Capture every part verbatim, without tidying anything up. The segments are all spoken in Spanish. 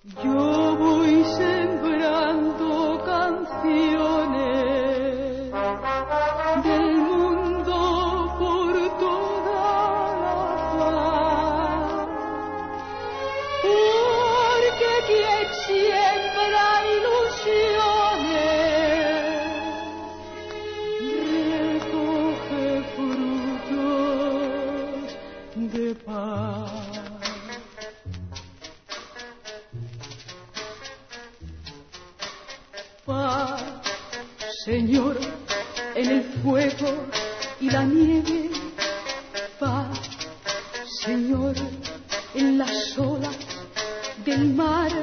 Yo voy sembrando canciones del mundo por toda la paz, porque quien siembra ilusiones recoge frutos de paz. Paz, Señor, en el fuego y la nieve. Paz, Señor, en las olas del mar.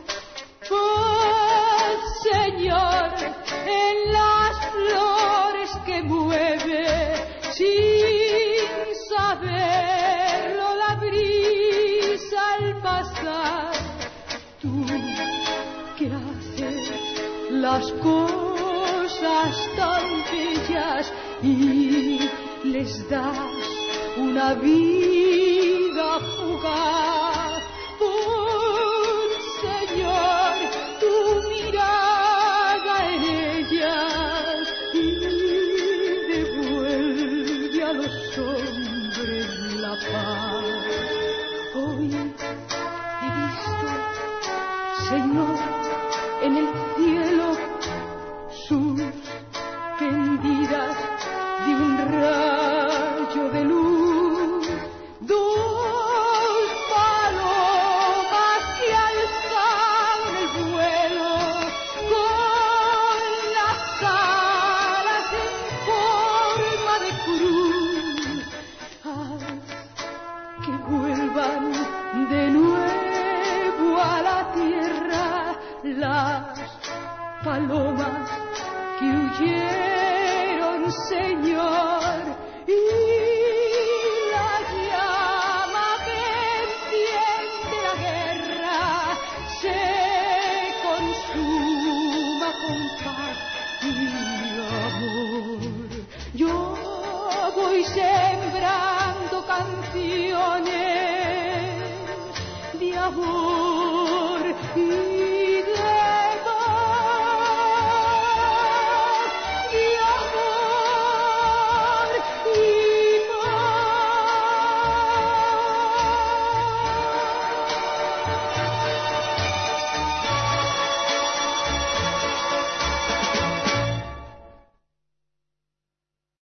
Paz, Señor, en las flores que mueve sin saberlo la brisa al pasar. Tú que haces las cosas tan bellas y les das una vida fugaz. Pon, Señor, tu mirada en ellas y devuelve a los hombres la paz. Hoy he visto, Señor, en el cielo suspendidas de un rayo de luz, dos palomas que alzaron el vuelo con las alas en forma de cruz. Haz que vuelvan de nuevo a la tierra las palomas que huyeron, Señor, y la llama que enciende la guerra se consuma con paz y amor. Yo voy sembrando canciones de amor y